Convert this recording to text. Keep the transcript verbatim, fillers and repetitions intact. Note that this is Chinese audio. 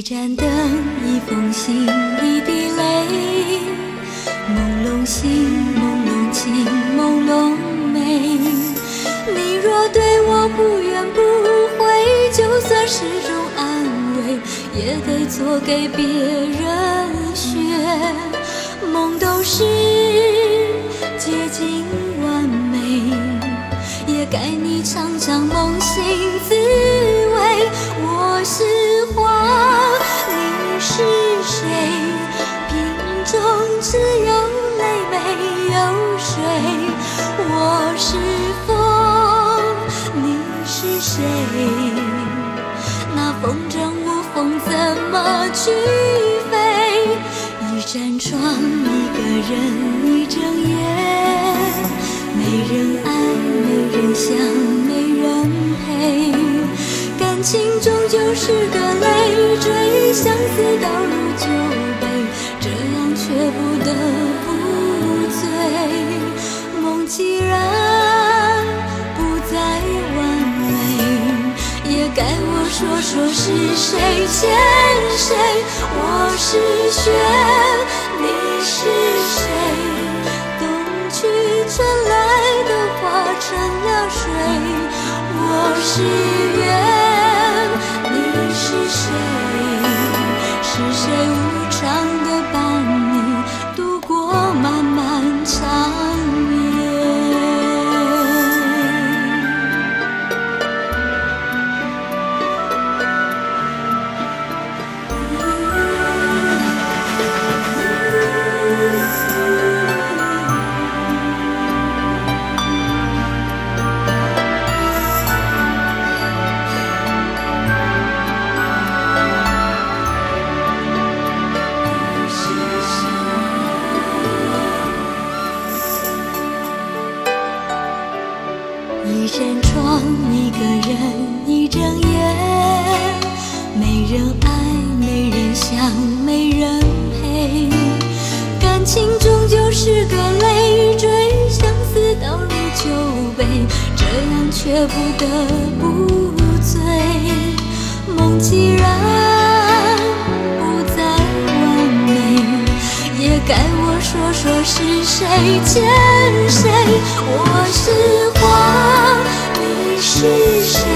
盏灯，一封信，一滴泪，朦胧醒，朦胧情，朦胧美。你若对我不怨不悔，就算是种安慰，也得做给别人学。梦都是接近完美，也该你尝尝梦醒滋味。我是花，你是水，瓶中只有泪没有水。我是风，你是谁？那风筝无缝怎么去飞？一扇窗，一个人，一睁眼，没人爱，没人想，没人陪。感情终究是个累赘，相思倒入酒杯，这样却不得不醉。梦既然不再完美，也该我说说是谁欠谁。我是雪，你是谁？冬去春来的化成了水。我是月，你是谁？是谁无常地伴你度过漫漫长夜？一扇窗，一个人，一睁眼，没人爱，没人想，没人陪。感情终究是个累赘，相思倒入酒杯，这样却不得不醉。梦既然不再完美，也该我说说是谁欠谁。我是花，你是谁？